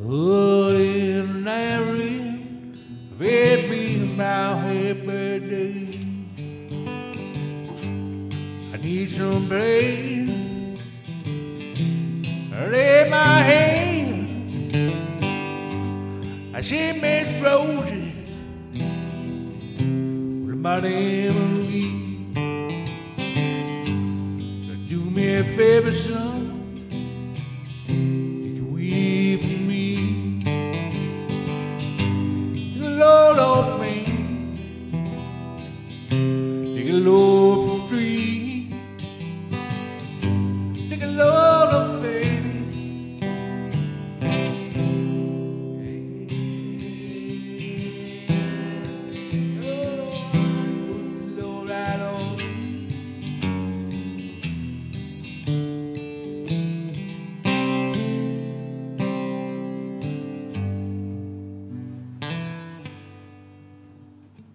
Oh, in that ring, every my happy birthday. I need some brain, lay my hand. I see Miss Rosie, with my name on me. Do me a favor, son.